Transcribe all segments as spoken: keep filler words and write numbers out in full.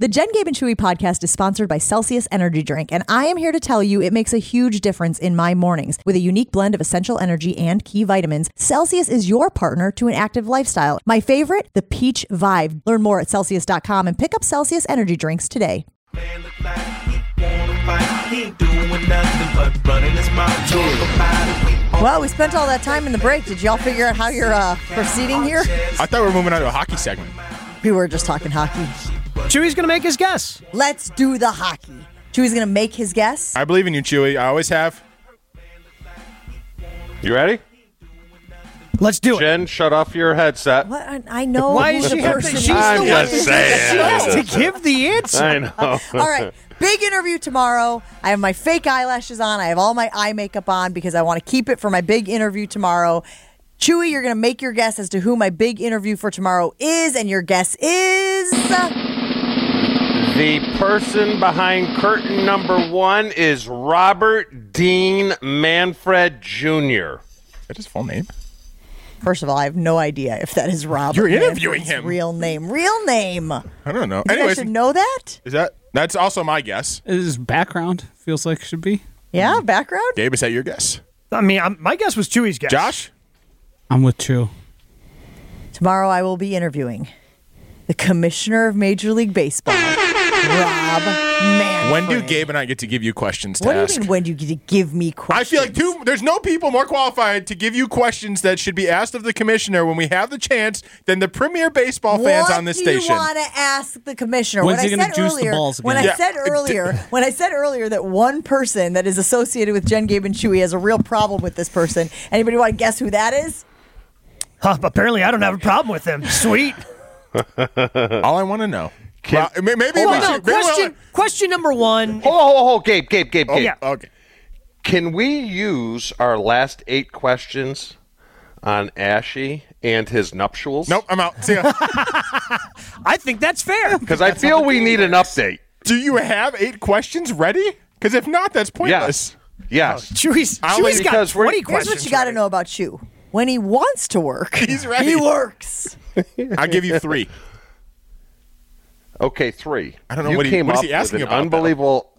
The Jen, Gabe, and Chewy podcast is sponsored by Celsius Energy Drink, and I am here to tell you it makes a huge difference in my mornings. With a unique blend of essential energy and key vitamins, Celsius is your partner to an active lifestyle. My favorite, the Peach Vibe. Learn more at Celsius dot com and pick up Celsius Energy Drinks today. Well, we spent all that time in the break. Did y'all figure out how you're uh, proceeding here? I thought we were moving on to a hockey segment. We were just talking hockey. Chewy's going to make his guess. Let's do the hockey. Chewy's going to make his guess. I believe in you, Chewy. I always have. You ready? Let's do it. Jen, shut off your headset. What? I, I know. Why who is the she have person to- is. she's I'm the just one who- saying. She has to give the answer. I know. All right. Big interview tomorrow. I have my fake eyelashes on. I have all my eye makeup on because I want to keep it for my big interview tomorrow. Chewy, you're going to make your guess as to who my big interview for tomorrow is, and your guess is... The person behind curtain number one is Robert Dean Manfred Junior Is that his full name? First of all, I have no idea if that is Robert. You're interviewing Manfred's him. Real name. Real name. I don't know. You guys Anyways, should know that? is that that's also my guess. His background feels like it should be. Yeah, background? Gabe, is that your guess? I mean, I'm, my guess was Chewy's guess. Josh? I'm with Chew. Tomorrow I will be interviewing the commissioner of Major League Baseball, Rob Manfred. When do Gabe and I get to give you questions to What ask? do you mean, when do you get to give me questions? I feel like two, there's no people more qualified to give you questions that should be asked of the commissioner when we have the chance than the premier baseball fans what on this do station. you want to ask the commissioner? When's when he I gonna said juice the earlier, balls when I again? Yeah. said earlier, when I said earlier that one person that is associated with Jen, Gabe, and Chewy has a real problem with this person. Anybody want to guess who that is? Huh, apparently, I don't have a problem with him. Sweet. All I want to know. Well, maybe maybe Hold we on, should. maybe we'll- question, question number one. Hold on, hold on, hold on. Gabe, Gabe, Gabe, Oh, Gabe. yeah. Okay. Can we use our last eight questions on Ashy and his nuptials? Nope, I'm out. See ya. I think that's fair. Because I feel we need an update. Do you have eight questions ready? Because if not, that's pointless. Yes. Yes. Chewy's, I'll Chewy's let- got because we're- twenty Here's Here's questions. what you got to ready. know about Chew. When he wants to work, He's ready. he works. I'll give you three. Okay, three. I don't know you what he- came what is up he asking with an about, though? unbelievable.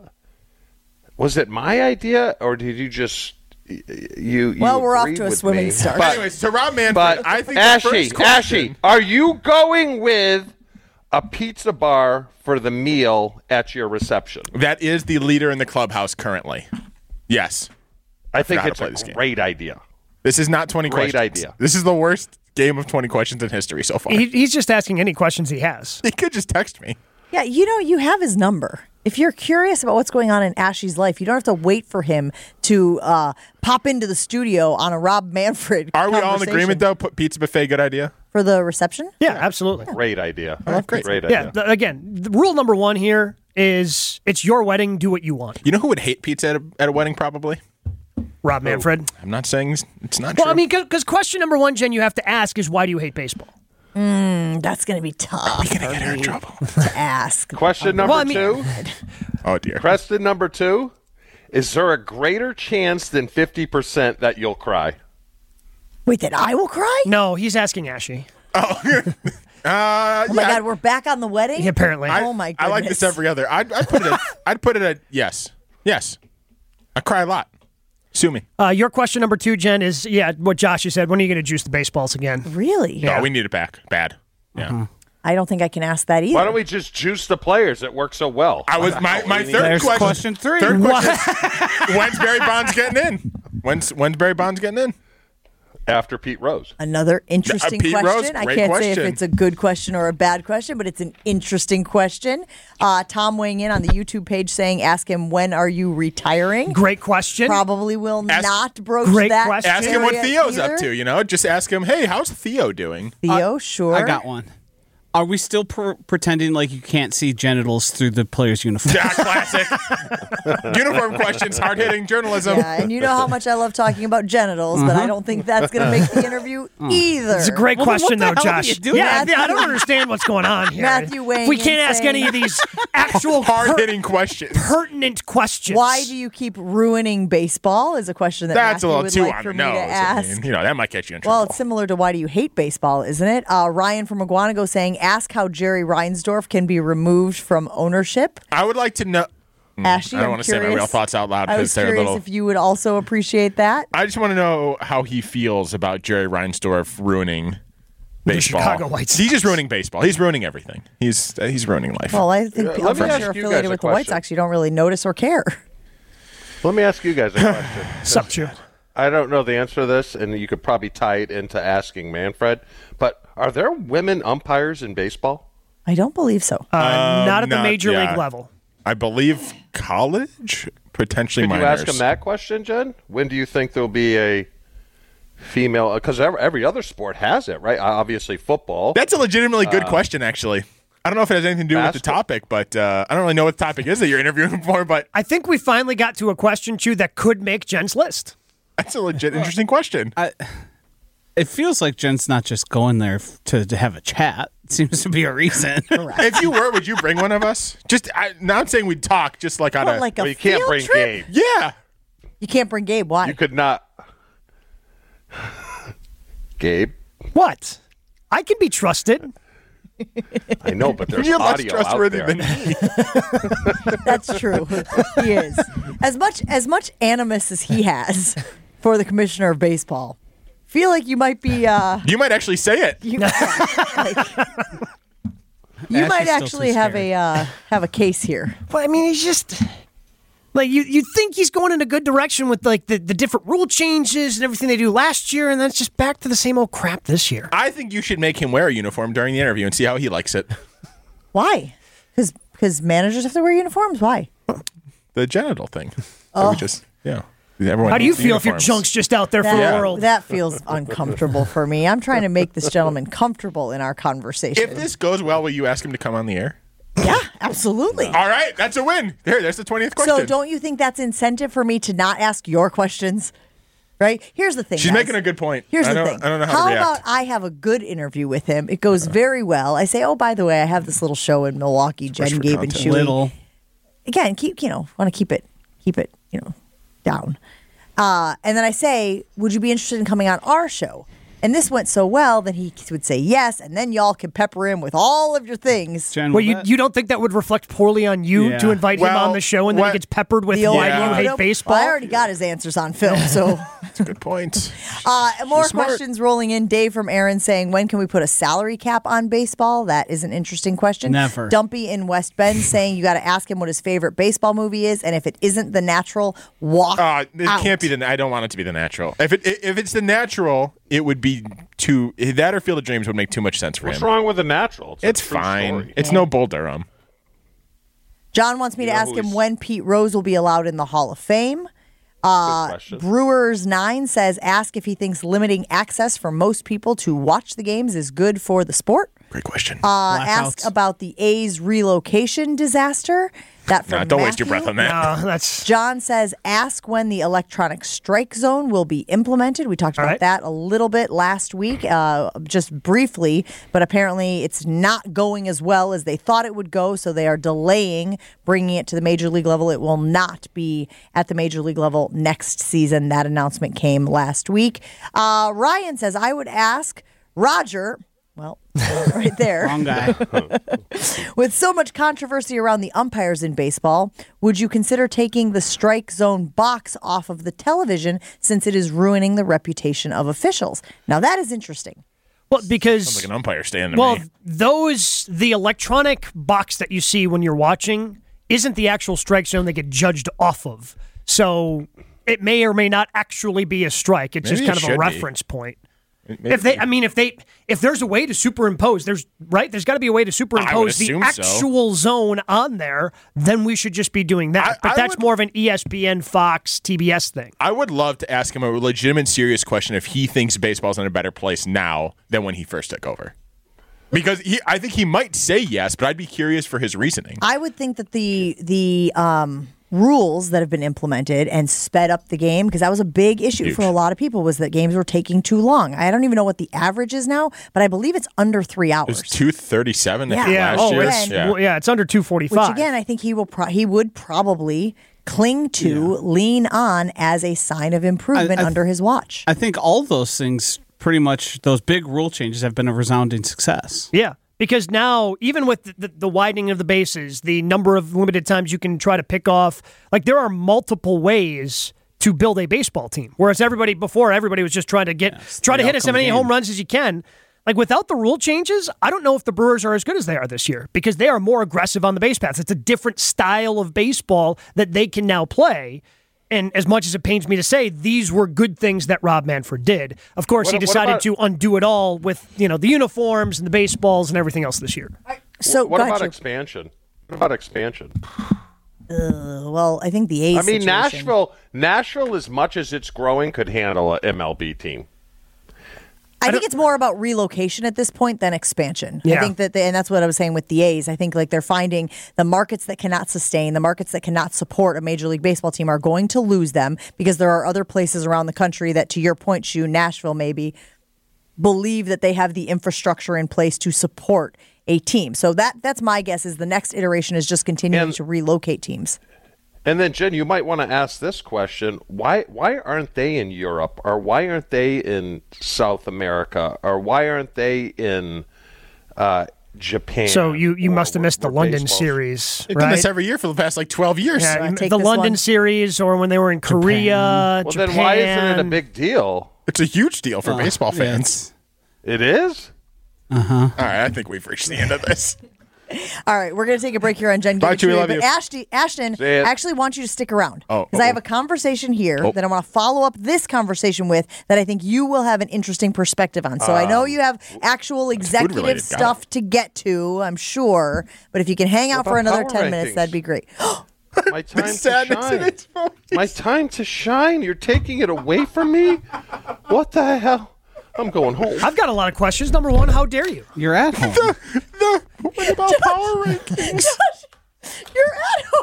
Was it my idea, or did you just you? you Well, we're off agreed to a with swimming me? start. But, Anyways, to Rob Manfred, but I think the Ashy, first question, Ashy, are you going with a pizza bar for the meal at your reception? that is the leader in the clubhouse currently. Yes. I think how to it's play a this game. great idea. This is not twenty Great questions. idea. This is the worst game of twenty questions in history so far. He, he's just asking any questions he has. He could just text me. Yeah, you know, you have his number. If you're curious about what's going on in Ashy's life, you don't have to wait for him to uh, pop into the studio on a Rob Manfred Are we all in conversation. agreement, though? Put pizza buffet, good idea? For the reception? Yeah, absolutely. Great idea. great. Great Yeah, idea. th- again, the rule number one here is it's your wedding, do what you want. You know who would hate pizza at a, at a wedding, probably? Rob Manfred. I'm not saying it's- it's not Well, true. I mean, because question number one, Jen, you have to ask is why do you hate baseball? That's going to be tough We're going to get her in trouble. to ask. Question number Well, I mean- two. Oh, dear. Question number two. Is there a greater chance than fifty percent that you'll cry? Wait, that I will cry? No, he's asking Ashy. Uh, Oh my yeah, God, we're back on the wedding? Yeah, apparently. I, oh my I like goodness. this every other. I'd, I'd put it at, I'd put it at yes. Yes. I cry a lot. Sue me. Uh, your question number two, Jen, is yeah, what Josh just said. When are you going to juice the baseballs again? Really? No, we need it back. Bad. Yeah. I don't think I can ask that either. Why don't we just juice the players? It works so well. I was my, my third There's question. question three. Third question. When's Barry Bonds getting in? When's when's Barry Bonds getting in? After Pete Rose. Another interesting Pete question. Rose, I great can't say question. if it's a good question or a bad question, but it's an interesting question. Uh, Tom weighing in on the YouTube page saying, ask him, when are you retiring? Great question. Probably will Ask- not broach Great that. question. Ask him what area Theo's either. up to, you know? Just ask him, hey, how's Theo doing? Theo, sure. I got one. Are we still per- pretending like you can't see genitals through the player's uniform? Yeah, classic. Uniform questions, hard-hitting journalism. Yeah, and you know how much I love talking about genitals, but I don't think that's going to make the interview either. It's a great Well, then question, what the though, hell are Josh. you doing? Yeah, Matthew- yeah, I don't understand what's going on here. Matthew weighing If we in can't ask saying- any of these actual Hard-hitting questions. pertinent questions. Why do you keep ruining baseball is a question that That's Matthew a little would too like on for the me nose. to I ask. mean, you know, that might get you in trouble. Well, it's similar to why do you hate baseball, isn't it? Uh, Ryan from Aguanago saying, ask how Jerry Reinsdorf can be removed from ownership. I would like to know. Ashley, I don't I'm want to say my curious- real thoughts out loud I because was they're a curious little. if you would also appreciate that. I just want to know how he feels about Jerry Reinsdorf ruining baseball. Chicago White Sox. He's just ruining baseball. He's ruining everything. He's uh, he's ruining life. Well, I think Uh, people let me if ask you're you guys affiliated a with the White question. Sox, you don't really notice or care. Let me ask you guys a question. Sup, Chew? I don't know the answer to this, and you could probably tie it into asking Manfred, but are there women umpires in baseball? I don't believe so. Uh, not at the not- major yeah. league level. I believe college, potentially Could you minors. ask him that question, Jen? When do you think there'll be a female? Because every, every other sport has it, right? Obviously, football. That's a legitimately good question, actually. I don't know if it has anything to do with the Basketball. topic, but uh, I don't really know what the topic is that you're interviewing for. But I think we finally got to a question, Chew, that could make Jen's list. that's a legit interesting question. It feels like Jen's not just going there f- to, to have a chat. It seems to be a reason. If you were, would you bring one of us? Just I, not saying we'd talk, just like on What, a like a Well, you can't field bring trip? Gabe. yeah. You can't bring Gabe. Why? You could not. Gabe, What? I can be trusted. I know, but there's You're less audio out trustworthy there. than me. That's true. He is. As much as much animus as he has for the commissioner of baseball, feel like you might be. Uh, You might actually say it. you like, you might still actually too have scared. a uh, have a case here. But I mean, he's just like you. You think he's going in a good direction with like the, the different rule changes and everything they do last year, and then it's just back to the same old crap this year. I think you should make him wear a uniform during the interview and see how he likes it. Why? Because because managers have to wear uniforms. Why? The genital thing. That we just yeah. Everyone How do you needs feel if your uniforms. junk's just out there for That, the world? that feels uncomfortable for me. I'm trying to make this gentleman comfortable in our conversation. If this goes well, will you ask him to come on the air? yeah, absolutely. All right, that's a win. There, there's the twentieth question. So don't you think that's incentive for me to not ask your questions? Right? Here's the thing. She's guys. making a good point. Here's I the don't, thing. I don't know how, to react. about I have a good interview with him? It goes very well. I say, oh, by the way, I have this little show in Milwaukee, Jen, for Gabe, and content. Chewy. Little. Again, keep you know, want to keep it, keep it, you know, down. Uh, and then I say, would you be interested in coming on our show? And this went so well that he would say yes, and then y'all can pepper him with all of your things. Jen, Well, will you that- you don't think that would reflect poorly on you Yeah. to invite him Well, on the show and then what- he gets peppered with The old why Yeah. you hate nope. baseball? Well, I already got his answers on film, so. That's a good point. Uh, more smart. questions rolling in. Dave from Aaron saying, when can we put a salary cap on baseball? That is an interesting question. Never. Dumpy in West Bend saying you got to ask him what his favorite baseball movie is, and if it isn't The Natural, walk Uh, it out. can't be the. I don't want it to be the natural. If it if it's the natural, it would be too. That or Field of Dreams would make too much sense for What's him. wrong with the natural? a It's true fine. story. It's no Bull Durham. John wants me to know ask who him he's- when Pete Rose will be allowed in the Hall of Fame. Uh, question. Brewers nine says, ask if he thinks limiting access for most people to watch the games is good for the sport. Great question. Uh, ask Blackouts. about the A's relocation disaster. That from Nah, don't waste your Matthew. breath on that. Uh, that's John says, ask when the electronic strike zone will be implemented. We talked All about right. that a little bit last week, uh, just briefly, but apparently it's not going as well as they thought it would go, so they are delaying bringing it to the major league level. It will not be at the major league level next season. That announcement came last week. Uh, Ryan says, I would ask Roger. Well, right there. Wrong guy. With so much controversy around the umpires in baseball, would you consider taking the strike zone box off of the television since it is ruining the reputation of officials? Now, that is interesting. well because Sounds like an umpire stand to well me. those the electronic box that you see when you're watching isn't the actual strike zone they get judged off of. So it may or may not actually be a strike. It's Maybe just kind it of a should be. reference point. Maybe- If they, I mean, if they, if there's a way to superimpose, there's right, there's got to be a way to superimpose the assume so. actual zone on there. Then we should just be doing that. I- but I that's would- more of an E S P N, Fox, T B S thing. I would love to ask him a legitimate, serious question if he thinks baseball's in a better place now than when he first took over. Because he, I think he might say yes, but I'd be curious for his reasoning. I would think that the the um, rules that have been implemented and sped up the game, because that was a big issue Huge. for a lot of people, was that games were taking too long. I don't even know what the average is now, but I believe it's under three It hours. was two thirty-seven Yeah. Yeah. last Oh, year. it's Yeah. well, yeah, it's under two forty Which five. again, I think he will pro- he would probably cling to, lean on as a sign of improvement I- I- under his watch. I think all those things, pretty much, those big rule changes have been a resounding success. Yeah. Because now, even with the, the, the widening of the bases, the number of limited times you can try to pick off, like there are multiple ways to build a baseball team. Whereas everybody before, everybody was just trying to get, yeah, try to hit as many home runs as you can. Like without the rule changes, I don't know if the Brewers are as good as they are this year because they are more aggressive on the base paths. It's a different style of baseball that they can now play. And as much as it pains me to say, these were good things that Rob Manfred did. Of course, what, he decided about, to undo it all with, you know, the uniforms and the baseballs and everything else this year. So what about ahead, expansion? What about expansion? Uh, well, I think the A's I mean, situation. Nashville, Nashville, as much as it's growing, could handle an M L B team. I think it's more about relocation at this point than expansion. Yeah. I think that, they, and that's what I was saying with the A's. I think like they're finding the markets that cannot sustain, the markets that cannot support a Major League Baseball team are going to lose them because there are other places around the country that, to your point, Shu, Nashville maybe, believe that they have the infrastructure in place to support a team. So that that's my guess is the next iteration is just continuing And- to relocate teams. And then, Jen, you might want to ask this question: Why why aren't they in Europe, or why aren't they in South America, or why aren't they in uh, Japan? So you, you or- must have missed the where London baseball's- series, They've right? done this every year for the past like twelve years. Yeah, Wanna take the this London one? series, or when they were in Korea, Well, Japan. then why isn't it a big deal? It's a huge deal for Oh, baseball yeah, fans. It is. All right, I think we've reached the end of this. All right, we're going to take a break here on Jen. Bye, Give It Chewy, To love Me, you. But Ashton, Ashton See ya. I actually want you to stick around Oh, because I uh-oh. have a conversation here Oh. that I want to follow up this conversation with that I think you will have an interesting perspective on. So I know you have actual executive food-related, got stuff to get to, I'm sure, but if you can hang out What for about another power ten minutes, rankings? that'd be great. My time to Sadness in shine. its voice. My time to shine. You're taking it away from me. What the hell? I'm going home. I've got a lot of questions. Number one, how dare you? You're at home. The, what about power rankings? You're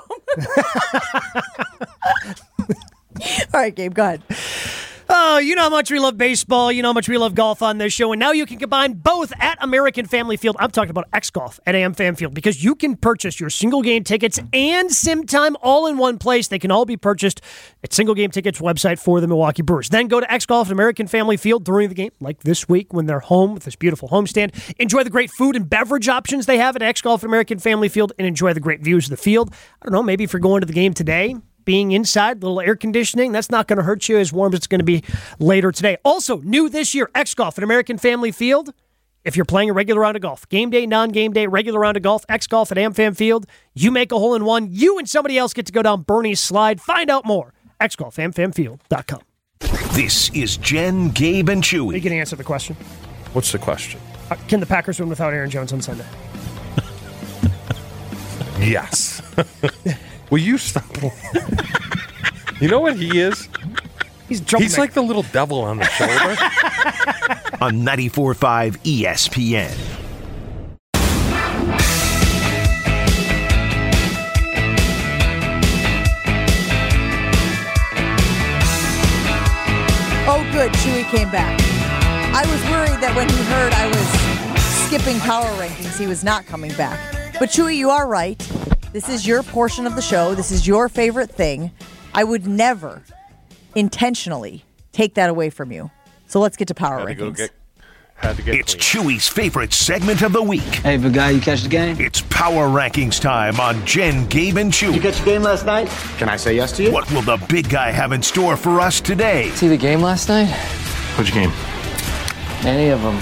at home. All right, Gabe, go ahead. Oh, you know how much we love baseball. You know how much we love golf on this show. And now you can combine both at American Family Field. I'm talking about X-Golf at A M Fan Field because you can purchase your single game tickets and sim time all in one place. They can all be purchased at Single Game Tickets website for the Milwaukee Brewers. Then go to X-Golf at American Family Field during the game, like this week when they're home with this beautiful homestand. Enjoy the great food and beverage options they have at X-Golf at American Family Field and enjoy the great views of the field. I don't know, maybe if you're going to the game today, being inside, little air conditioning, that's not going to hurt you as warm as it's going to be later today. Also, new this year, X-Golf at American Family Field. If you're playing a regular round of golf, game day, non-game day, regular round of golf, X-Golf at AmFam Field, you make a hole in one, you and somebody else get to go down Bernie's slide. Find out more. X Golf, am fam field dot com. This is Jen, Gabe, and You Chewy. can answer the question. What's the question? Uh, Can the Packers win without Aaron Jones on Sunday? Yes. Will you stop? You know what he is? He's jumping. He's like the little devil on the shoulder. On ninety-four point five E S P N. Oh, good. Chewy came back. I was worried that when he heard I was skipping power rankings, he was not coming back. But Chewy, you are right. This is your portion of the show. This is your favorite thing. I would never intentionally take that away from you. So let's get to power Had to go rankings. get. Had to get. It's clean. Chewy's favorite segment of the week. Hey, big guy, you catch the game? It's Power Rankings time on Jen, Gabe, and Chewy. You catch the game last night? Can I say yes to you? What will the big guy have in store for us today? See the game last night? Which game? Any of them.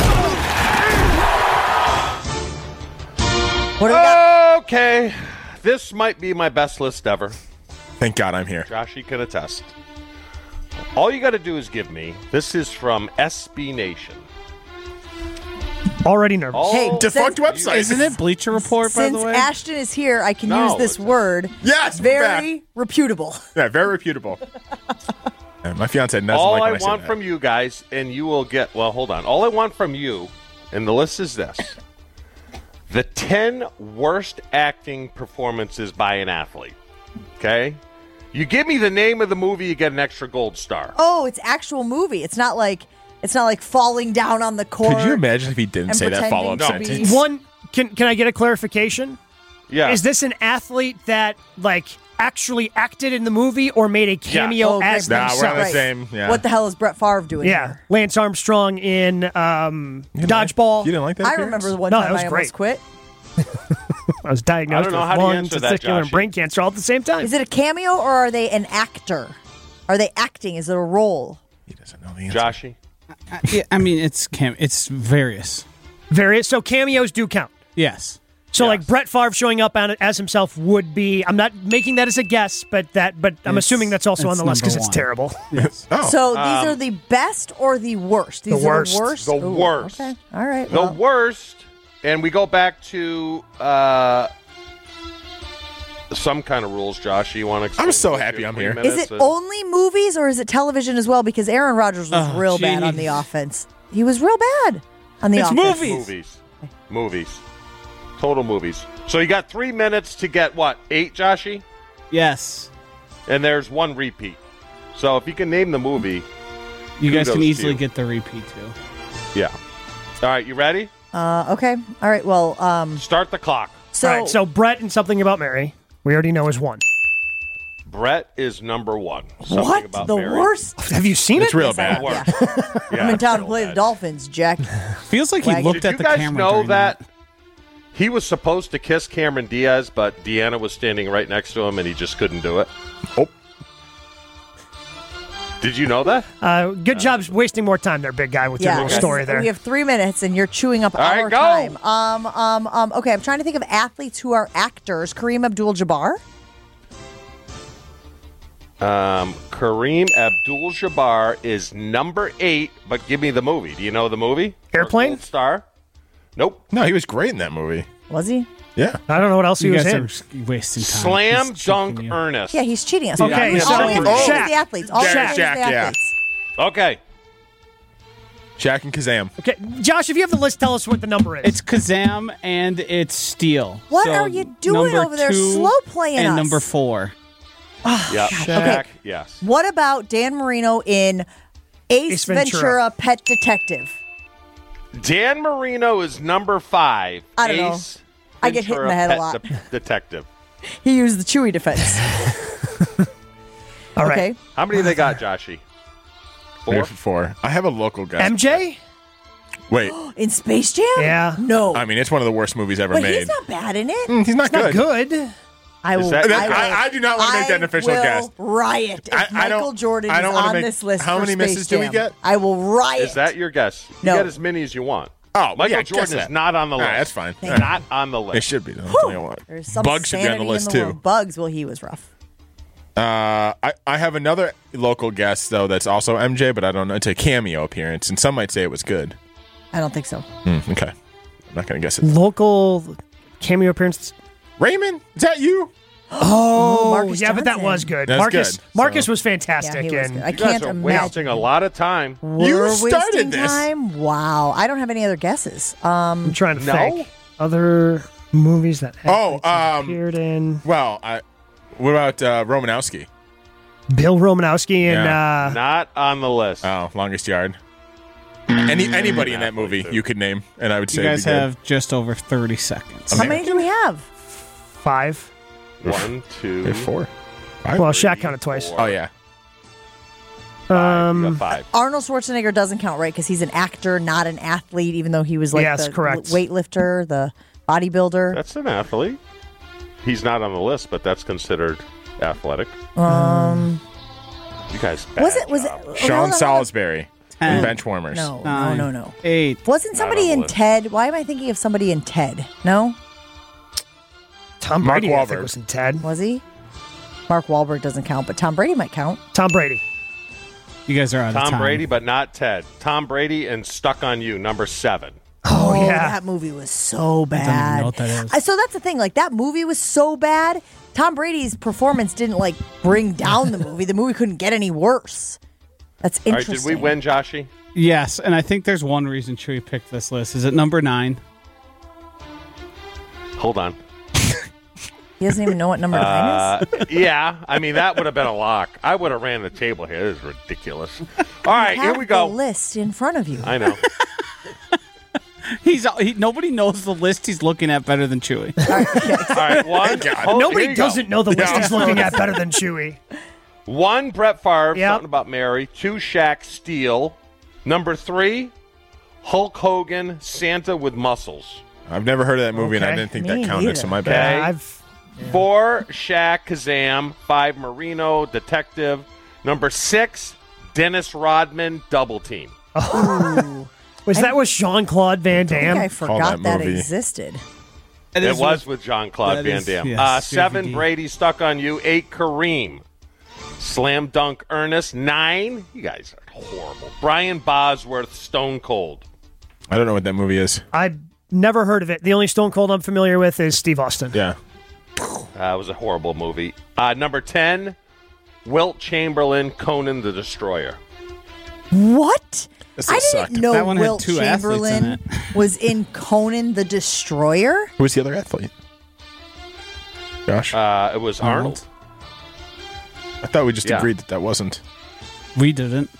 What do we got? Okay, this might be my best list ever. Thank God I'm here. Joshy can attest. All you got to do is give me. This is from S B Nation. Already nervous. All Hey, Defunct since- website. Isn't it Bleacher Report, by Since the way? Ashton is here, I can No, use this it's- word. Yes, we're Very reputable. Yeah, very reputable. Yeah, my fiance doesn't All like when I I say want that. from you guys, and you will get. Well, hold on. All I want from you, and the list is this: the ten worst acting performances by an athlete. Okay, you give me the name of the movie, you get an extra gold star. Oh, it's actual movie. It's not like it's not like falling down on the court. Could you imagine if he didn't and say that pretending follow-up to be- sentence? One, can can I get a clarification? Yeah. Is this an athlete that, like, actually acted in the movie or made a cameo Oh, as great. Nah, themselves. we're on the Right. same. Yeah. What the hell is Brett Favre doing Yeah, here? Lance Armstrong in um, Dodgeball. You didn't like that? I appearance? remember the one No, time that was I great. almost quit. I was diagnosed I don't know with how do you lung, answer that, testicular, and Joshy. brain cancer all at the same time. Is it a cameo or are they an actor? Are they acting? Is it a role? He doesn't know the answer. Joshy? I, yeah, I mean, it's cam- it's various. Various. So cameos do count. Yes. So Yes. like Brett Favre showing up on it as himself would be. I'm not making that as a guess, but that. But I'm It's- assuming that's also on it's the list because number it's one. terrible. Yes. Oh. So these are the best or the worst? These The are worst. the worst? The Ooh, worst. Okay. All right. The well. worst, and we go back to uh, some kind of rules, Josh. You want to explain? I'm so those happy your I'm three here. Is minutes? it only movies or is it television as well? Because Aaron Rodgers was Oh, real bad on geez. the offense. He was real bad on the It's offense. movies. Movies. Movies. Total movies. So you got three minutes to get, what, eight, Joshy? Yes. And there's one repeat. So if you can name the movie, You guys Kudos can to easily you. get the repeat too. yeah. All right, you ready? Uh, okay. All right. Well, um, Start the clock. so, All right. So Brett and Something About Mary, we already know is one. Brett is number one. Something what? About The Mary. worst? Have you seen It's it? real Yes, I bad. have, Worst. yeah. Yeah, I'm in town to real play the bad. Dolphins, Jack. Feels like he Wagon. looked Did at you the guys camera. know during that he was supposed to kiss Cameron Diaz, but Deanna was standing right next to him, and he just couldn't do it? Oh. Did you know that? Uh, good job wasting more time there, big guy, with your Yeah, little story yes. there. We have three minutes, and you're chewing up All right, our go. time. Um, um, um. Okay, I'm trying to think of athletes who are actors. Kareem Abdul-Jabbar. Um, Kareem Abdul-Jabbar is number eight, but give me the movie. Do you know the movie? Airplane? Gold Star? Nope. No, he was great in that movie. Was he? Yeah. I don't know what else he You was guys in. are wasting time. Slam He's Dunk cheating you. Ernest. Yeah, he's cheating us. Okay, all so- we have to Oh. name is the athletes. All we Shaq, have to name is the Shaq, yeah. athletes. Okay. Shaq and Kazam. Okay, Josh, if you have the list, tell us what the number is. It's Kazam and it's Steel. What So are you doing number over there? two Slow playing and us. number four. Yeah. Shaq, Okay. yes. What about Dan Marino in Ace, Ace Ventura. Ventura. Pet Detective? Dan Marino is number five. I don't know. Ace I get hit in Ventura the head a Pet lot. De- detective. He used the Chewy defense. All right. Okay. How many they got, Joshy? Four? Four? Four. I have a local guy. M J? Wait. In Space Jam? Yeah. No. I mean, it's one of the worst movies ever but made. he's not bad in it. Mm, he's not Not good. good. I will. that- I, will I- I do not wanna make that an official I will guess. riot if I- I don't- Michael Jordan I don't is wanna on make- this list. how for many Space misses do we Jam. get? I will riot. Is that your guess? You No. get as many as you want. Oh, Michael yeah, Jordan guess is that. not on the All list. right, that's fine. Thank All right. Not on the list. It should be. Though. I'll tell you what. There's some Bugs should be on the sanity list in too. world. Bugs, well, he was rough. Uh, I, I have another local guest though that's also M J, but I don't know. It's a cameo appearance, and some might say it was good. I don't think so. Hmm, okay, I'm not gonna guess it. Local cameo appearance. Raymond, is that you? Oh, Marcus yeah, but that Johnson. was good. That's Marcus good, Marcus so- was fantastic. Yeah, he was and good. I You guys can't are imagine. wasting a lot of time. You We're started wasting this. time. Wow. I don't have any other guesses. Um, I'm trying to No? think. Other movies that Oh, athletes have um, appeared in. Well, I. What about uh, Romanowski? Bill Romanowski and Yeah. uh, Not on the list. Oh, Longest Yard. Any anybody in that Athlete, movie too. you could name, and I would say You it'd guys be good. have just over thirty seconds. how many do we have? five. One, two, We have four. Five? Well, Shaq counted twice. Oh yeah. five. You Um, got five. Arnold Schwarzenegger doesn't count, right? Because he's an actor, not an athlete, even though he was like Yes, the correct. weightlifter, the bodybuilder. That's an athlete. He's not on the list, but that's considered athletic. Um, You guys, was bad it? Was it? job. okay, Sean hold on, hold on. Salisbury Ten. and Benchwarmers. No, Nine. no, no, no. Eight. Wasn't Not on somebody the in list. Ted? Why am I thinking of somebody in Ted? No, Tom Mark Brady, I think, Wahlberg. was in Ted. was he? Mark Wahlberg doesn't count, but Tom Brady might count. Tom Brady. You guys are out of Tom time. Brady, but not Ted. Tom Brady and Stuck on You, number seven. Oh, yeah. that movie was so even bad. know what that is. I- So that's the thing. Like that movie was so bad. Tom Brady's performance didn't like bring down the movie. The movie couldn't get any worse. That's All right, interesting. did we win, Joshy? Yes, and I think there's one reason Chewy picked this list. Is it number nine? Hold on. He doesn't even know what number nine is. Uh, yeah, I mean, that would have been a lock. I would have ran the table here. This is ridiculous. All right, You here have we go. The list in front of you. I know. He's he, nobody knows the list he's looking at better than Chewy. All right, one. hold- Nobody here you go. doesn't know the list he's looking at better than Chewy. One, Brett Favre, Yep. something about Mary. Two, Shaq Steele. Number three, Hulk Hogan, Santa with muscles. I've never heard of that movie, and I Okay. didn't think Me that counted, neither. so my Okay. bad. Yeah, I've Four, Shaq Kazam. Five, Marino, Detective. Number six, Dennis Rodman, Double Team. was that with Jean-Claude Van I think Damme? I forgot that that, movie. existed. It It is was with Jean-Claude that Van is- Damme. yes, uh, J V D. seven, Brady, Stuck on You. Eight, Kareem. Slam Dunk Ernest. Nine, you guys are horrible. Brian Bosworth, Stone Cold. I don't know what that movie is. I've never heard of it. The only Stone Cold I'm familiar with is Steve Austin. Yeah. Uh, it was a horrible movie. Uh, number ten, Wilt Chamberlain, Conan the Destroyer. What? This I didn't sucked. know That one had Wilt two athletes in Chamberlain was in Conan the Destroyer. Who was the other athlete? Josh? Uh, it was Arnold. Arnold. I thought we just yeah. agreed that that wasn't. We didn't.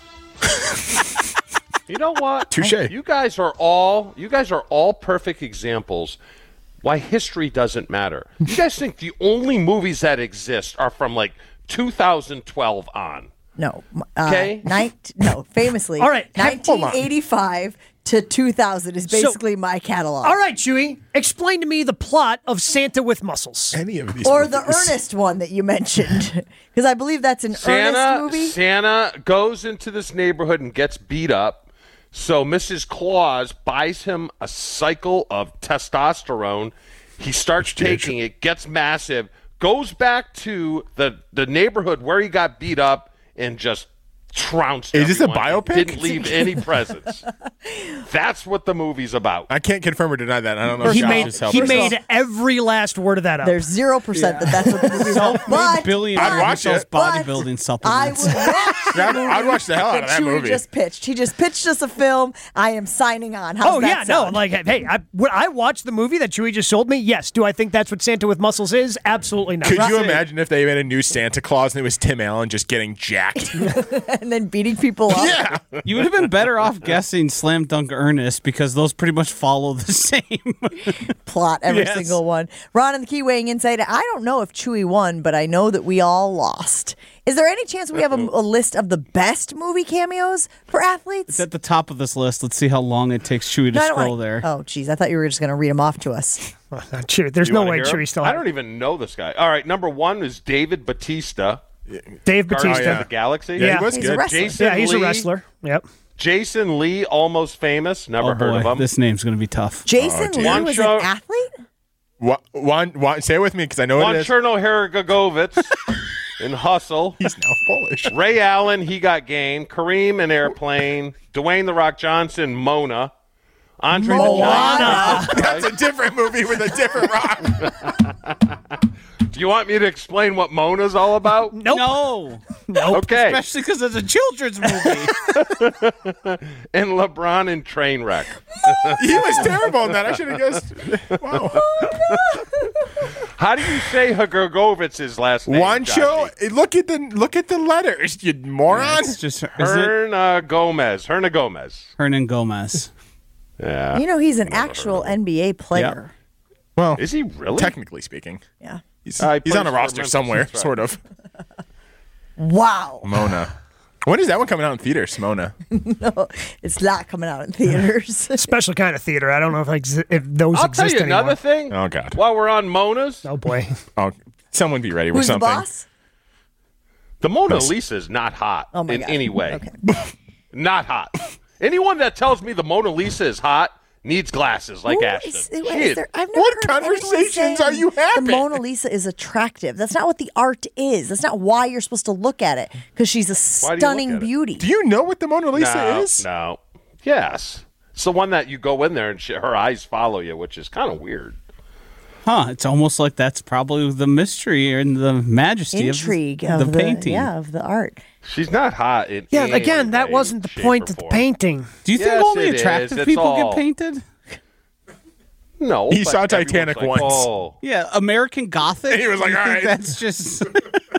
You know what? Touche. You guys are all you guys are all perfect examples why history doesn't matter. You guys think the only movies that exist are from like two thousand twelve on. No. Uh, Okay. ninth, no, famously. All right, nineteen eighty-five to two thousand is basically my catalog. All right, Chewy, explain to me the plot of Santa with Muscles. Any of these Or movies. the Ernest one that you mentioned. Because I believe that's an Ernest Santa movie. Santa goes into this neighborhood and gets beat up. So Missus Claus buys him a cycle of testosterone. He starts taking it, gets massive, goes back to the, the neighborhood where he got beat up and just trounced Is this a everyone. biopic? Didn't leave any presents. That's what the movie's about. I can't confirm or deny that. I don't know if He Josh made is helping he us. made every last word of that up. There's zero percent that that's what the movie's about. But, Billion I'd watch those it. but bodybuilding I supplements. would watch the I'd, movie I'd watch the hell out of that Chewy movie. just pitched. He just pitched us a film. I am signing on. How's Oh that yeah, sound? no, like hey, I would I watch the movie that Chewy just sold me? Yes. Do I think that's what Santa with Muscles is? Absolutely not. Could you imagine if they made a new Santa Claus and it was Tim Allen just getting jacked? and then beating people up. Yeah. You would have been better off guessing Slam Dunk Ernest because those pretty much follow the same. Plot every Yes. single one. Ron and the Key weighing in saying, I don't know if Chewy won, but I know that we all lost. Is there any chance we have a, a list of the best movie cameos for athletes? It's at the top of this list. Let's see how long it takes Chewy to No, I don't scroll wanna- there. Oh, geez. I thought you were just going to read them off to us. Chewy, there's You no wanna way hear him? Chewy still I has don't even know this guy. All right, number one is David Batista. Dave Guardians Batista. yeah. of the Galaxy. Yeah, Yeah. he was He's a good. wrestler. Jason Yeah, he's a Lee. wrestler. Yep. Jason Lee, Almost Famous. Never Oh heard boy, of him. this name's going to be tough. Jason dear. Lee was an Juancho- athlete? Wa- Juan, Juan, say it with me because I know what it is. Juancho Hergogovich in Hustle. He's now Polish. Ray Allen, he got game. Kareem in Airplane. Dwayne The Rock Johnson, Mona. Andre the Moana. Giant. That's a different movie with a different rock. Do you want me to explain what Mona's all about? Nope. No. Okay. Especially because it's a children's movie. And LeBron in Trainwreck. He was terrible in that. I should have guessed. Wow. How do you say Hergogovich's last name? Juancho, Joshy? look at the look at the letters, you moron. It's just, is it Herna Gomez. Herna Gomez. Hernan Gomez? Yeah. You know, he's an actual N B A player. Well, Is he really? technically speaking, Yeah. he's, Uh, he he's on a plays for roster Memphis, somewhere, that's right. sort of. Wow. Mona. When is that one coming out in theaters, Mona? It's not coming out in theaters. Special kind of theater. I don't know if exi- if those I'll tell exist you another anymore. thing. Oh, God. While we're on Mona's, Oh boy. Oh, someone be ready with Who's the something. boss? the Mona Yes. Lisa is not hot Oh my in God. any way. Okay. Not hot. Anyone that tells me the Mona Lisa is hot needs glasses like Who Ashton. is- She is is- there- I've never What heard anyone conversations saying are you having? The Mona Lisa is attractive. That's not what the art is. That's not why you're supposed to look at it, because she's a Why do you look stunning at it? beauty. Do you know what the Mona Lisa no, is? No. Yes. It's the one that you go in there and she, her eyes follow you, which is kind of weird. Huh? It's almost like that's probably the mystery and the majesty Intrigue of of the, the, painting. yeah, of the art. She's not hot in Yeah, any again, that way, wasn't the shape, point or of the form. painting. Do you think Yes, only it is. attractive It's people all- get painted? No. He but saw everyone's Titanic like, once. Oh. Yeah, American Gothic. He was like, You "All think right." That's just.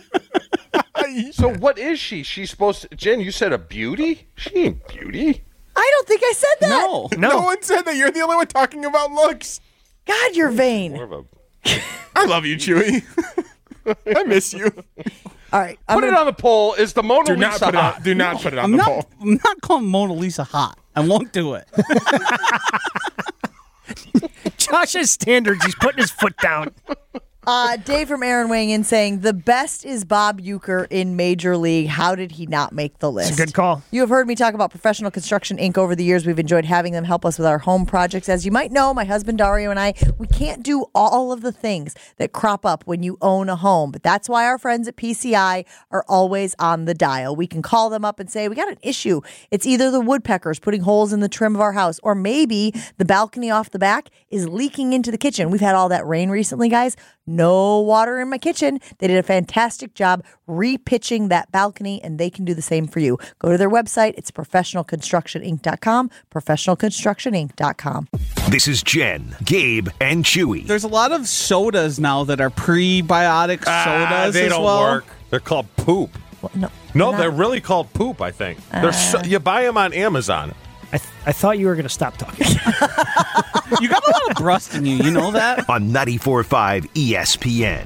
So what is she? She's supposed to. Jen, you said a beauty? She ain't beauty. I don't think I said that. No. No one said that. You're the only one talking about looks. God, you're vain. More of a- I love you, Chewy. I miss you. All right. I'm Put it gonna- on the poll. Is the Mona Do not Lisa put it hot? on. Do not put it on I'm the not, poll. I'm not calling Mona Lisa hot. I won't do it. Josh's standards, he's putting his foot down. Uh, Dave from Aaron weighing in saying, the best is Bob Uecker in Major League. How did he not make the list? It's a good call. You have heard me talk about Professional Construction Incorporated over the years. We've enjoyed having them help us with our home projects. As you might know, my husband Dario and I, we can't do all of the things that crop up when you own a home. But that's why our friends at P C I are always on the dial. We can call them up and say, we got an issue. It's either the woodpeckers putting holes in the trim of our house, or maybe the balcony off the back is leaking into the kitchen. We've had all that rain recently, guys. No water in my kitchen. They did a fantastic job repitching that balcony, and they can do the same for you. Go to their website. It's professional construction inc dot com, professional construction inc dot com. This is Jen, Gabe, and Chewy. There's a lot of sodas now that are prebiotic Ah, sodas they as don't well. work. They're called poop. Well, no, No, not- they're really called poop, I think. They're so, you buy them on Amazon. I, th- I thought you were going to stop talking. You got a lot of brust in you. You know that? On ninety-four point five E S P N.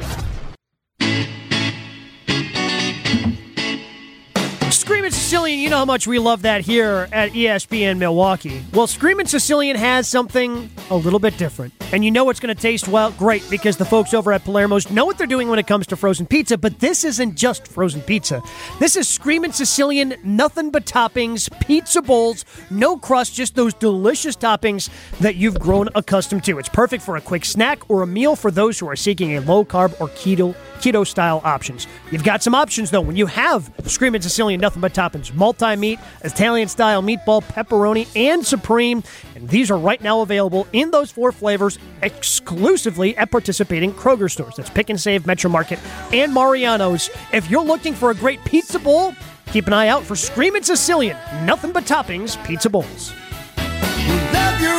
Screamin' Sicilian, you know how much we love that here at E S P N Milwaukee. Well, Screamin' Sicilian has something a little bit different. And you know it's going to taste, well, great, because the folks over at Palermo's know what they're doing when it comes to frozen pizza, but this isn't just frozen pizza. This is Screamin' Sicilian, nothing but toppings, pizza bowls, no crust, just those delicious toppings that you've grown accustomed to. It's perfect for a quick snack or a meal for those who are seeking a low-carb or keto keto-style options. You've got some options, though, when you have Screamin' Sicilian, nothing but toppings, multi-meat, Italian-style meatball, pepperoni, and supreme. And these are right now available in those four flavors exclusively at participating Kroger stores. That's Pick and Save, Metro Market, and Mariano's. If you're looking for a great pizza bowl, keep an eye out for Screamin' Sicilian, nothing but toppings, pizza bowls. Love you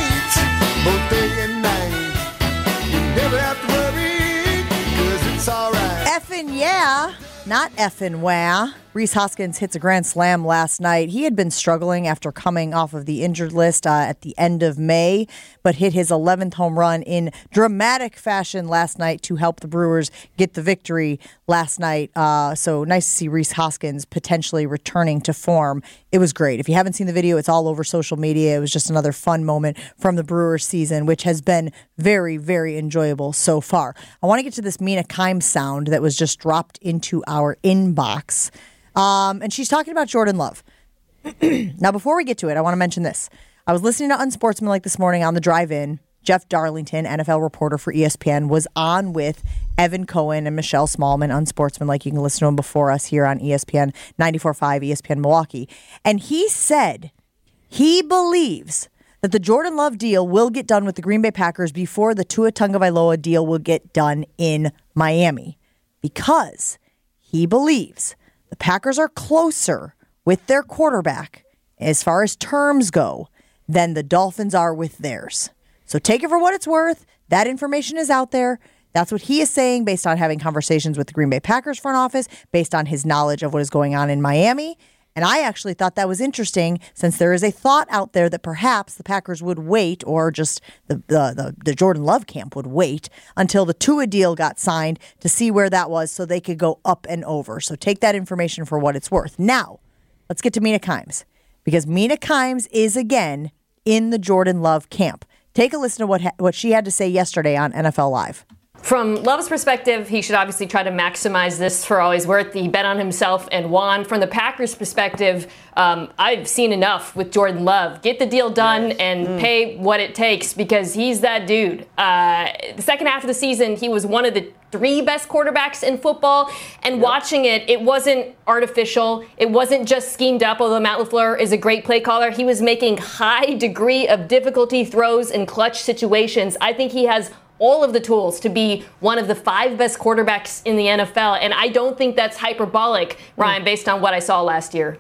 right, both day and night. You never have to worry, 'cause it's all right. Effin' yeah, not effin' wah. Rhys Hoskins hits a grand slam last night. He had been struggling after coming off of the injured list uh, at the end of May, but hit his eleventh home run in dramatic fashion last night to help the Brewers get the victory last night. Uh, so nice to see Rhys Hoskins potentially returning to form. It was great. If you haven't seen the video, it's all over social media. It was just another fun moment from the Brewers season, which has been very, very enjoyable so far. I want to get to this Mina Kimes sound that was just dropped into our inbox. Um, and she's talking about Jordan Love. Now, before we get to it, I want to mention this. I was listening to Unsportsmanlike this morning on the drive-in. Jeff Darlington, N F L reporter for E S P N, was on with Evan Cohen and Michelle Smallman, Unsportsmanlike. You can listen to him before us here on E S P N ninety-four point five, E S P N Milwaukee. And he said he believes that the Jordan Love deal will get done with the Green Bay Packers before the Tua Tagovailoa deal will get done in Miami, because he believes the Packers are closer with their quarterback as far as terms go than the Dolphins are with theirs. So take it for what it's worth. That information is out there. That's what he is saying based on having conversations with the Green Bay Packers front office, based on his knowledge of what is going on in Miami. And I actually thought that was interesting, since there is a thought out there that perhaps the Packers would wait, or just the the, the, the Jordan Love camp would wait until the Tua deal got signed to see where that was so they could go up and over. So take that information for what it's worth. Now, let's get to Mina Kimes, because Mina Kimes is again in the Jordan Love camp. Take a listen to what ha- what she had to say yesterday on N F L Live. From Love's perspective, he should obviously try to maximize this for all he's worth. He bet on himself and won. From the Packers' perspective, um, I've seen enough with Jordan Love. Get the deal done and mm. pay what it takes, because he's that dude. Uh, the second half of the season, he was one of the three best quarterbacks in football, and yep. watching it, it wasn't artificial. It wasn't just schemed up, although Matt LaFleur is a great play caller. He was making high degree of difficulty throws in clutch situations. I think he has all of the tools to be one of the five best quarterbacks in the N F L, and I don't think that's hyperbolic, Ryan, based on what I saw last year.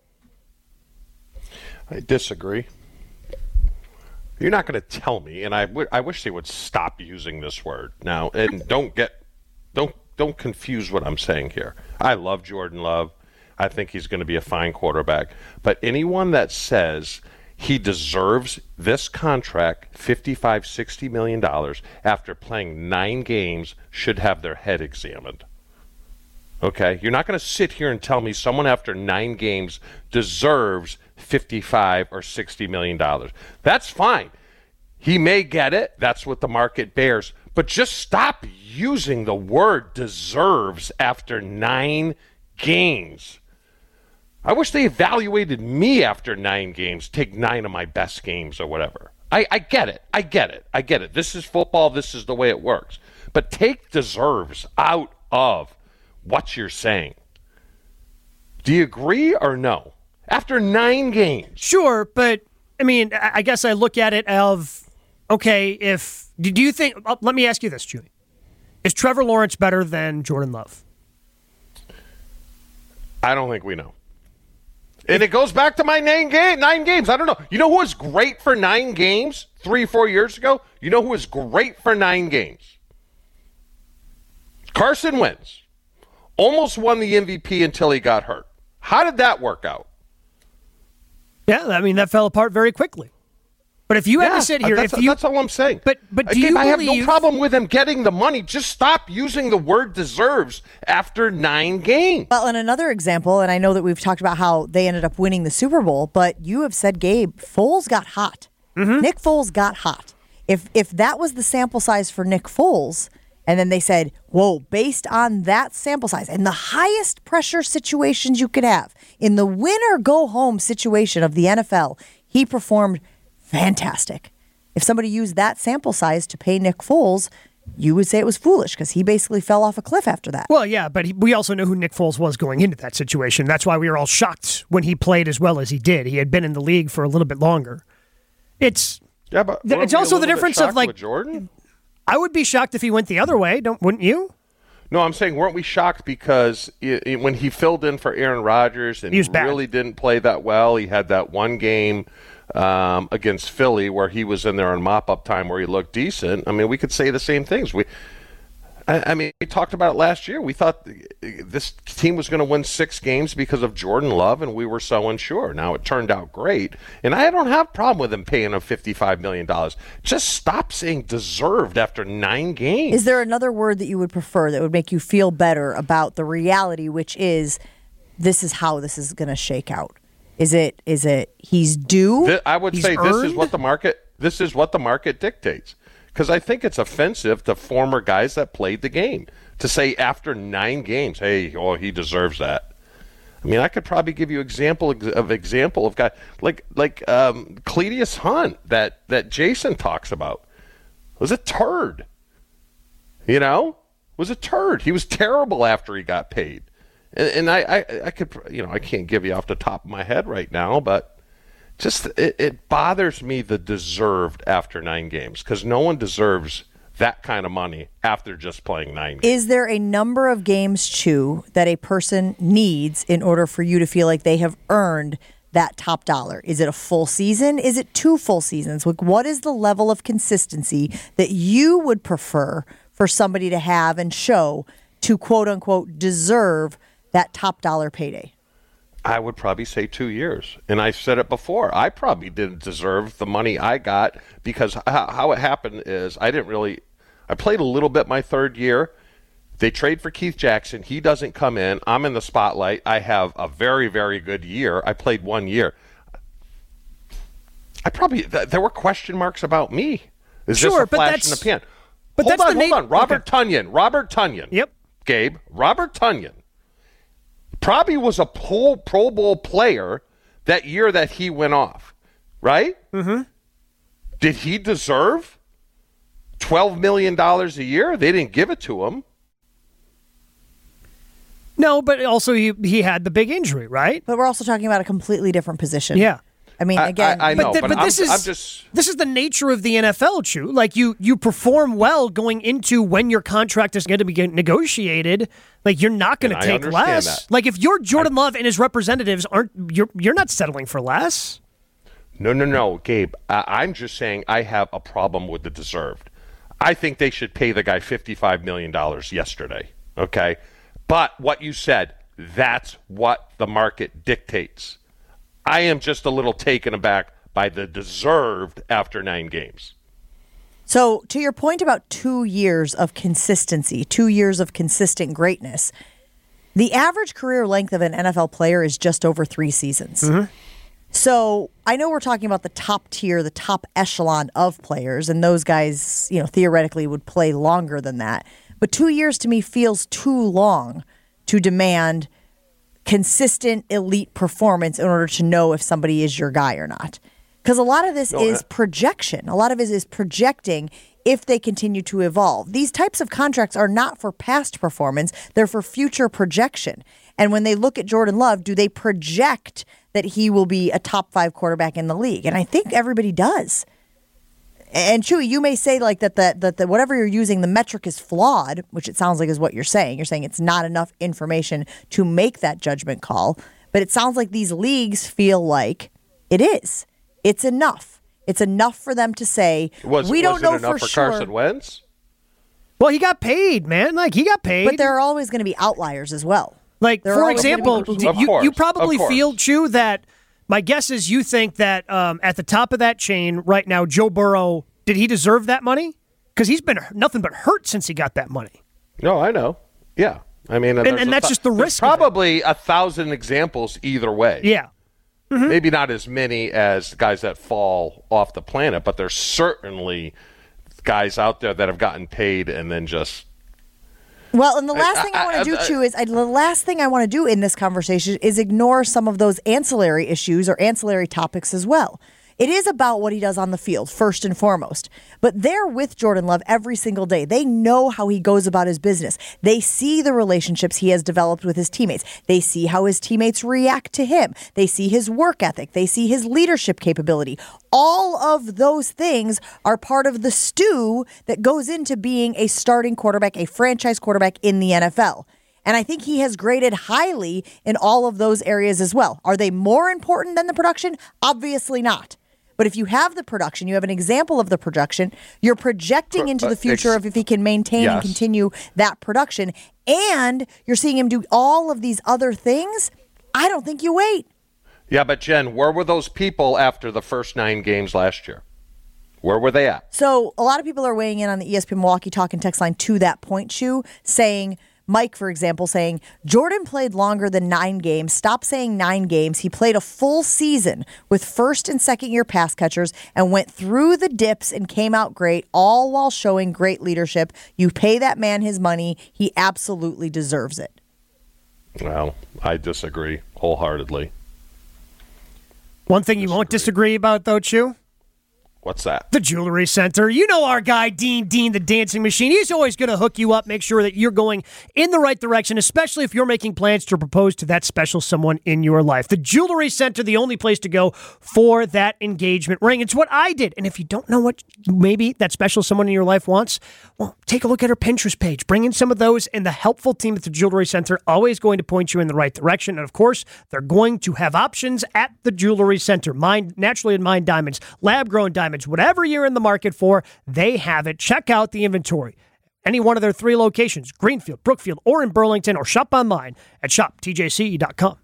I disagree. You're not going to tell me, and I, w- I wish they would stop using this word now. And don't get, don't don't confuse what I'm saying here. I love Jordan Love. I think he's going to be a fine quarterback. But anyone that says he deserves this contract, fifty-five, sixty million dollars, after playing nine games, should have their head examined. Okay? You're not going to sit here and tell me someone after nine games deserves fifty-five or sixty million dollars. That's fine. He may get it. That's what the market bears. But just stop using the word deserves after nine games. I wish they evaluated me after nine games, take nine of my best games or whatever. I, I get it. I get it. I get it. This is football. This is the way it works. But take deserves out of what you're saying. Do you agree or no? After nine games. Sure, but, I mean, I guess I look at it of, okay, if, do you think, uh, let me ask you this, Julie. Is Trevor Lawrence better than Jordan Love? I don't think we know. And it goes back to my nine, game, nine games. I don't know. You know who was great for nine games three, four years ago? You know who was great for nine games? Carson Wentz. Almost won the M V P until he got hurt. How did that work out? Yeah, I mean, that fell apart very quickly. But if you yeah, had to sit here, that's, if you, that's all I'm saying. But but do Again, you I believe, have no problem with him getting the money. Just stop using the word deserves after nine games. Well, and another example, and I know that we've talked about how they ended up winning the Super Bowl, but you have said, Gabe, Foles got hot. Mm-hmm. Nick Foles got hot. If if that was the sample size for Nick Foles, and then they said, whoa, based on that sample size and the highest pressure situations you could have, in the win or go home situation of the N F L, he performed fantastic. If somebody used that sample size to pay Nick Foles, you would say it was foolish because he basically fell off a cliff after that. Well, yeah, but he, we also know who Nick Foles was going into that situation. That's why we were all shocked when he played as well as he did. He had been in the league for a little bit longer. It's yeah, but it's also the difference of like Jordan. I would be shocked if he went the other way. Don't wouldn't you? No, I'm saying weren't we shocked because it, it, when he filled in for Aaron Rodgers and he was really didn't play that well, he had that one game um, against Philly where he was in there on mop-up time where he looked decent. I mean, we could say the same things. We, I, I mean, we talked about it last year. We thought this team was going to win six games because of Jordan Love, and we were so unsure. Now it turned out great, and I don't have a problem with him paying him fifty-five million dollars. Just stop saying deserved after nine games. Is there another word that you would prefer that would make you feel better about the reality, which is this is how this is going to shake out? Is it is it he's due? Th- I would he's say earned? this is what the market this is what the market dictates. Because I think it's offensive to former guys that played the game to say after nine games, hey, oh, he deserves that. I mean, I could probably give you example of example of guy like like um, Cledius Hunt that that Jason talks about was a turd. You know, was a turd. He was terrible after he got paid. And, and I, I, I could, you know, I can't give you off the top of my head right now, but just it, it bothers me the deserved after nine games because no one deserves that kind of money after just playing nine games. Is there a number of games, Chew, that a person needs in order for you to feel like they have earned that top dollar? Is it a full season? Is it two full seasons? Like, what is the level of consistency that you would prefer for somebody to have and show to quote unquote deserve that top dollar payday? I would probably say two years. And I've said it before. I probably didn't deserve the money I got because how, how it happened is I didn't really – I played a little bit my third year. They trade for Keith Jackson. He doesn't come in. I'm in the spotlight. I have a very, very good year. I played one year. I probably th- – there were question marks about me. Is sure, this a but flash that's, in the pan? But hold that's on, the hold na- on. Robert okay. Tunyon. Robert Tunyon. Yep. Gabe. Robert Tunyon. Probably was a Pro, Pro Bowl player that year that he went off, right? Mm-hmm. Did he deserve twelve million dollars a year? They didn't give it to him. No, but also he he had the big injury, right? But we're also talking about a completely different position. Yeah. I mean, again, I, I, I know, but, but, but this I'm, is I'm just this is the nature of the N F L, Chew. Like you, you perform well going into when your contract is going to be negotiated. Like you're not going to take less. That. Like if you're Jordan I, Love and his representatives aren't, you're you're not settling for less. No, no, no, Gabe. I, I'm just saying I have a problem with the deserved. I think they should pay the guy fifty-five million dollars yesterday. Okay, but what you said, That's what the market dictates. I am just a little taken aback by the deserved after nine games. So, to your point about two years of consistency, two years of consistent greatness, the average career length of an N F L player is just over three seasons. Mm-hmm. So, I know we're talking about the top tier, the top echelon of players, and those guys, you know, theoretically would play longer than that. But two years to me feels too long to demand consistent elite performance in order to know if somebody is your guy or not. Because a lot of this no, is uh, projection. A lot of it is projecting if they continue to evolve. These types of contracts are not for past performance. They're for future projection. And when they look at Jordan Love, do they project that he will be a top five quarterback in the league? And I think everybody does. And Chewy, you may say like that, that, that, that whatever you're using, the metric is flawed, which it sounds like is what you're saying. You're saying it's not enough information to make that judgment call. But it sounds like these leagues feel like it is. It's enough. It's enough for them to say, was, we don't was know it enough for, for sure. Carson Wentz? Well, he got paid, man. Like, he got paid. But there are always going to be outliers as well. Like, there for example, people you, course, you probably of course. feel, Chew, that my guess is you think that um, at the top of that chain right now, Joe Burrow, did he deserve that money? Because he's been nothing but hurt since he got that money. No, I know. Yeah. I mean, and, and that's th- just the risk. Probably a thousand examples either way. Yeah. Mm-hmm. Maybe not as many as guys that fall off the planet, but there's certainly guys out there that have gotten paid and then just. Well, and the last I, thing I, I want I, to do, I, Chew, is I, the last thing I want to do in this conversation is ignore some of those ancillary issues or ancillary topics as well. It is about what he does on the field, first and foremost. But they're with Jordan Love every single day. They know how he goes about his business. They see the relationships he has developed with his teammates. They see how his teammates react to him. They see his work ethic. They see his leadership capability. All of those things are part of the stew that goes into being a starting quarterback, a franchise quarterback in the N F L. And I think he has graded highly in all of those areas as well. Are they more important than the production? Obviously not. But if you have the production, you have an example of the production, you're projecting into the future of if he can maintain yes. and continue that production, and you're seeing him do all of these other things, I don't think you wait. Yeah, but Jen, where were those people after the first nine games last year? Where were they at? So a lot of people are weighing in on the E S P N Milwaukee Talk and Text line to that point, Chew, saying, Mike, for example, saying, Jordan played longer than nine games. Stop saying nine games. He played a full season with first and second year pass catchers and went through the dips and came out great, all while showing great leadership. You pay that man his money. He absolutely deserves it. Well, I disagree wholeheartedly. One thing you won't disagree about, though, Chew? What's that? The Jewelry Center. You know our guy, Dean Dean, the dancing machine. He's always going to hook you up, make sure that you're going in the right direction, especially if you're making plans to propose to that special someone in your life. The Jewelry Center, the only place to go for that engagement ring. It's what I did. And if you don't know what maybe that special someone in your life wants, well, take a look at our Pinterest page. Bring in some of those, and the helpful team at the Jewelry Center always going to point you in the right direction. And, of course, they're going to have options at the Jewelry Center. Mine, naturally and mined diamonds, lab-grown diamonds, whatever you're in the market for, they have it. Check out the inventory. Any one of their three locations, Greenfield, Brookfield, or in Burlington, or shop online at shop T J C dot com.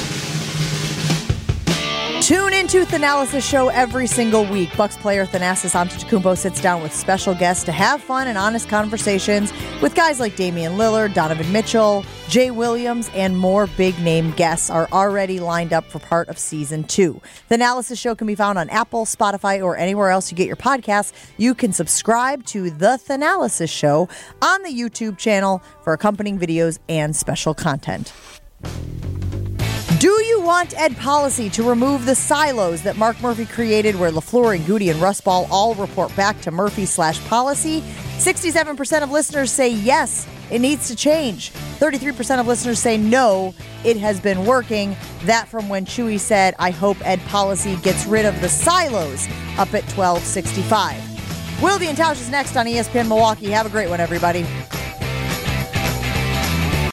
Tune into Thanasis Show every single week. Bucks player Thanasis Antetokounmpo sits down with special guests to have fun and honest conversations with guys like Damian Lillard, Donovan Mitchell, Jay Williams, and more big-name guests are already lined up for part of Season two. Thanasis Show can be found on Apple, Spotify, or anywhere else you get your podcasts. You can subscribe to The Thanasis Show on the YouTube channel for accompanying videos and special content. Do you want Ed Policy to remove the silos that Mark Murphy created where LaFleur and Goody and Russ Ball all report back to Murphy slash policy? sixty-seven percent of listeners say yes, it needs to change. thirty-three percent of listeners say no, it has been working. That from when Chewy said, I hope Ed Policy gets rid of the silos up at twelve sixty-five. Wilde and Tausch is next on E S P N Milwaukee. Have a great one, everybody.